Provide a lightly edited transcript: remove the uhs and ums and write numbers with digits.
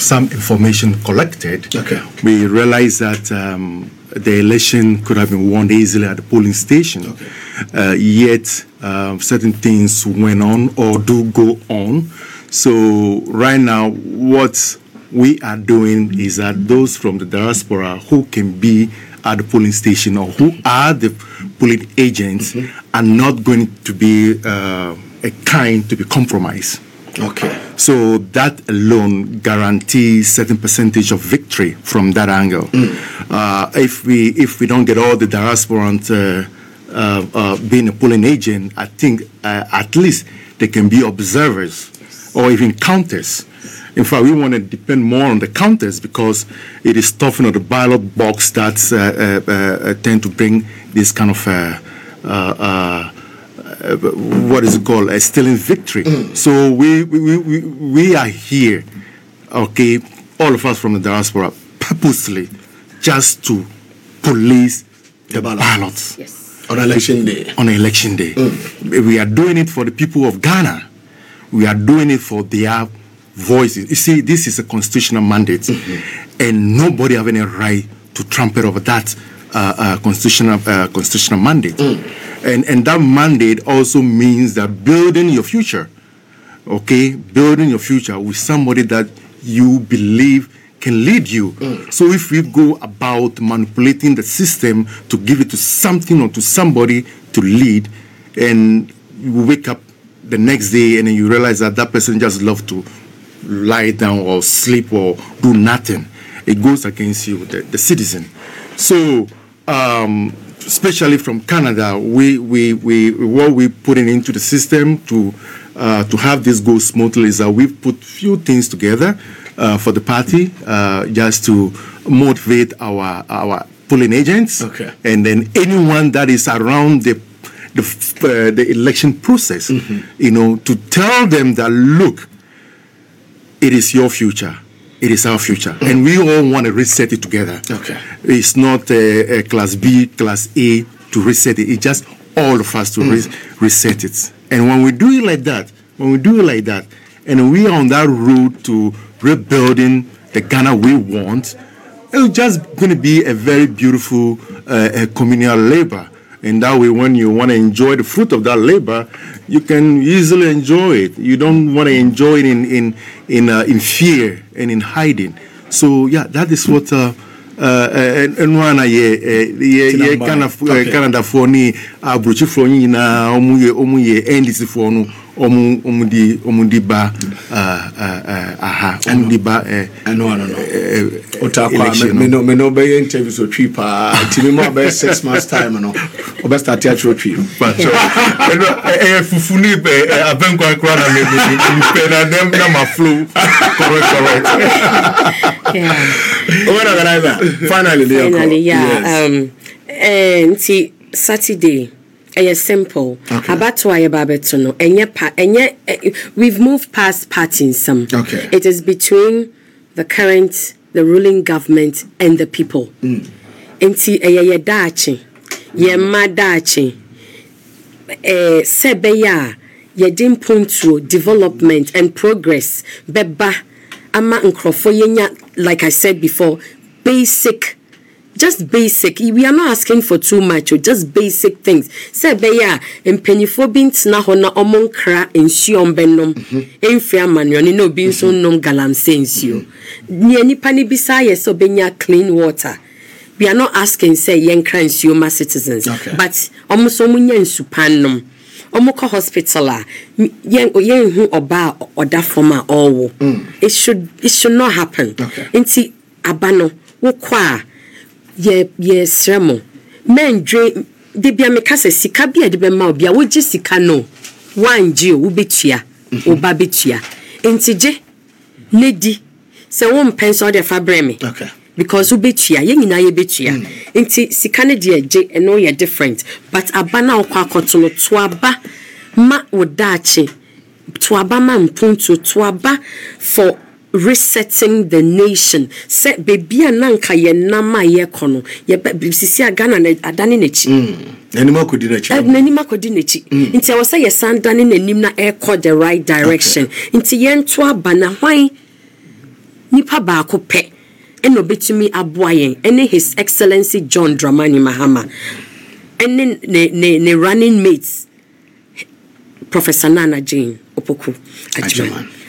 some information collected, we realized that the election could have been won easily at the polling station. Yet certain things went on or do go on. So right now, what we are doing is that those from the diaspora who can be at the polling station or who are the polling agents are not going to be a kind to be compromised. So that alone guarantees certain percentage of victory from that angle. If we don't get all the diasporans being a polling agent, I think at least they can be observers or even counters. In fact, we want to depend more on the counters because it is stuffing of the ballot box that tend to bring this kind of what is it called? Stealing victory. So we are here, okay, all of us from the diaspora, purposely just to police the ballots. On election day. On election day. We are doing it for the people of Ghana. We are doing it for their voices. You see, this is a constitutional mandate, and nobody have any right to trample over that constitutional mandate. And that mandate also means that building your future, okay, building your future with somebody that you believe can lead you. So if we go about manipulating the system to give it to something or to somebody to lead, and you wake up the next day and then you realize that that person just loves to lie down or sleep or do nothing, it goes against you, the citizen. So especially from Canada, we what we putting into the system to have this go smoothly is that we've put few things together for the party just to motivate our polling agents, and then anyone that is around the election process, you know, to tell them that look, it is your future. It is our future. And we all want to reset it together. It's not a class B, class A to reset it. It's just all of us to reset it. And when we do it like that, and we are on that road to rebuilding the Ghana we want, it's just going to be a very beautiful communal labor. And that way, when you want to enjoy the fruit of that labor, you can easily enjoy it. You don't want to enjoy it in fear and in hiding. So yeah, that is what and one Canada for ni abruchi for ni na omuye NDC for no omudi ba omudi ba no otakwa me no be interview so twi pa timi mo be 6 months time no obe start teatro twi but fufuni be abenkwa kra na me na dem na ma flow correct finally and see Saturday simple. About why Babetuno we've moved past partisan. It is between the ruling government and the people. Nti dachi ye madachi sebeya ye dimpuntu development and progress beba ama nkrofo yenya, like I said before, just basic. We are not asking for too much, or just basic things. Say beya empenifo bintina hona omonkra ensio mbenom enfia manuani no binso nom galamse ensio ni nipa ni bisa yeso benya clean water. We are not asking say yenkra ensio ma citizens, but omuso munya nsupanom omuko hospital a yen hu oba oda forma owo. It should not happen. Nti abano wo kwa ye sremo men dre de bia meka sika bia de be ma obia wo gi sika no wanje wo betua wo ba betua entije lady se wo mpenso de fa breme because wo betua ye nyina ye betua enti sika ne de je eno ye different but abana okwa akoto no to aba ma wo dachi to aba ma mpuntu to aba for resetting the nation. Say baby ananka ye nama ye kono ye sisi agana na adani nechi nanima kodi nechi nti I was say ye sandani nanim na air the right direction nti ye nto aba na hwan nipa nipa baako pɛ eno betumi aboa yen ene His Excellency John Dramani Mahama ene ne running mates Professor Nana Jane Opoku Agyeman.